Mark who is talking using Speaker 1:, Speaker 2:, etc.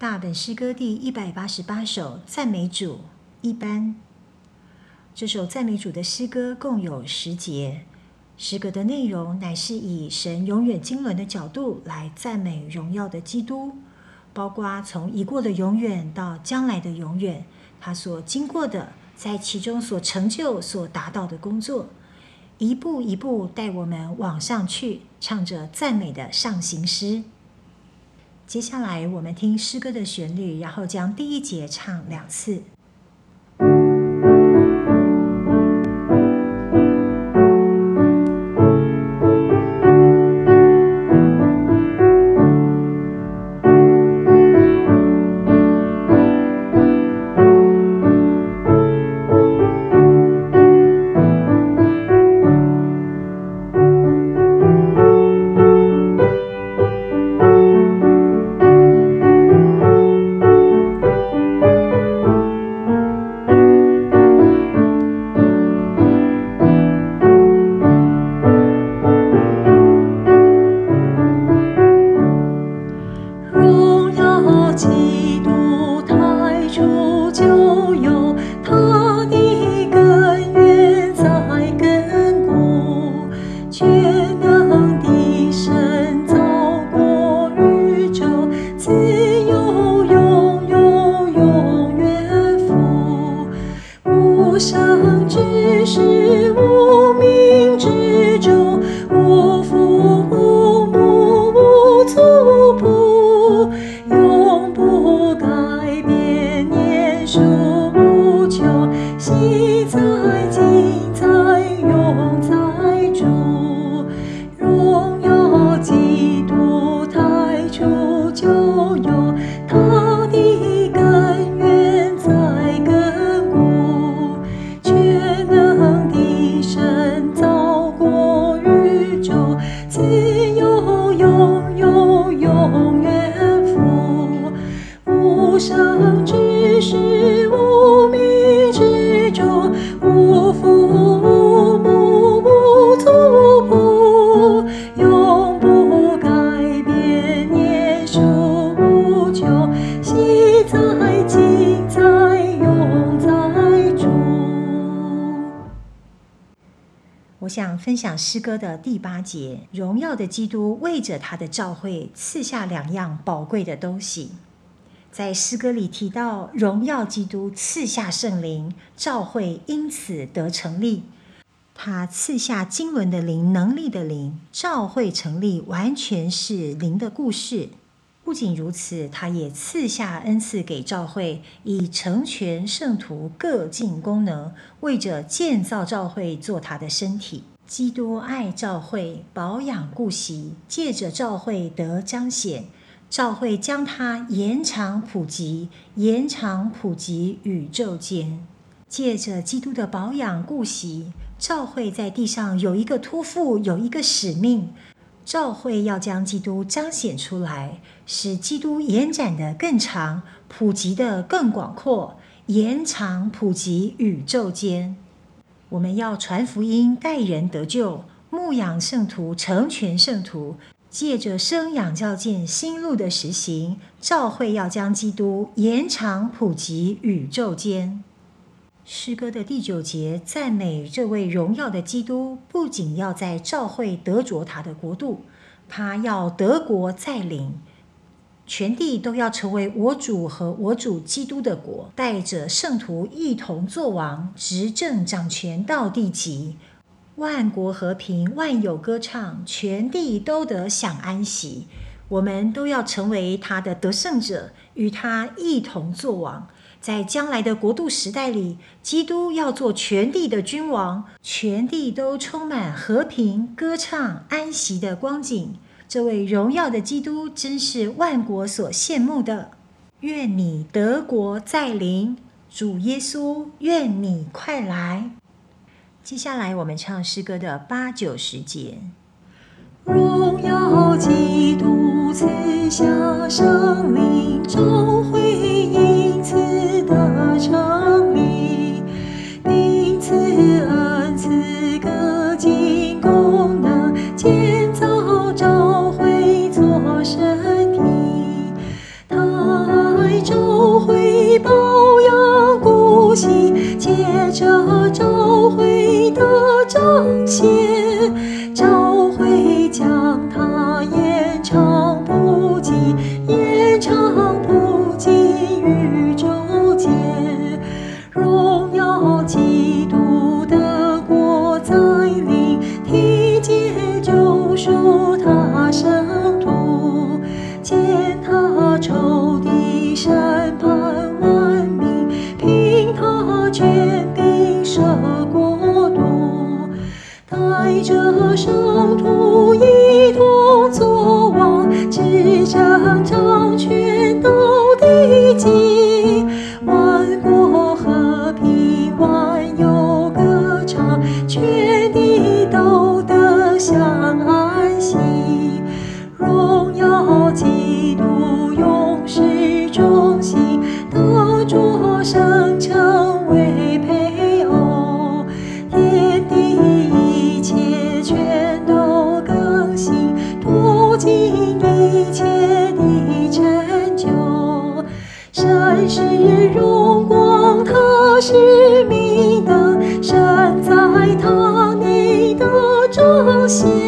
Speaker 1: 大本诗歌第188首，赞美主一班。这首赞美主的诗歌共有10节，诗歌的内容乃是以神永远经纶的角度来赞美荣耀的基督，包括从已过的永远到将来的永远，他所经过的，在其中所成就、所达到的工作，一步一步带我们往上去，唱着赞美的上行诗。接下来我们听诗歌的旋律，然后将第1节唱2次。我想分享诗歌的第8节，荣耀的基督为着他的召会赐下2样宝贵的东西。在诗歌里提到，荣耀基督赐下圣灵，召会因此得成立。他赐下经纶的灵，能力的灵，召会成立完全是灵的故事。不仅如此，他也赐下恩赐给召会，以成全圣徒各尽功能，为着建造召会做他的身体。基督爱召会，保养顾惜，借着召会得彰显。召会将它延长普及宇宙间。借着基督的保养顾惜，召会在地上有一个托付，有一个使命。召会要将基督彰显出来，使基督延展得更长，普及得更广阔，延长普及宇宙间。我们要传福音，带人得救，牧养圣徒，成全圣徒，借着生养教建新路的实行，召会要将基督延长普及宇宙间。诗歌的第9节赞美这位荣耀的基督，不仅要在召会得着他的国度，他要得国在临，全地都要成为我主和我主基督的国，带着圣徒一同作王，执政掌权到地极，万国和平，万有歌唱，全地都得享安息。我们都要成为他的得胜者，与他一同作王。在将来的国度时代里，基督要做全地的君王，全地都充满和平、歌唱、安息的光景。这位荣耀的基督真是万国所羡慕的。愿你得国在临，主耶稣，愿你快来。接下来我们唱诗歌的8、9、10节。荣耀基督赐下圣灵，召会因此得成立，并赐恩赐各尽功能，建造召会作身体。他召会保养顾惜，借着召会的彰显，召会将它延长不尽，延长不尽宇宙间，荣耀基督的国再临，体解救赎他圣徒，见他仇敌审判万民，凭他权柄摄国度，带着圣徒一同作王，执政掌权到地极，万国和平，万有歌唱，全地都得享安息。荣耀基督永世中心，得着圣称为配偶，天地一切全都更新，脱尽一切的成就。神是荣光，他是明灯，神在他内的彰显。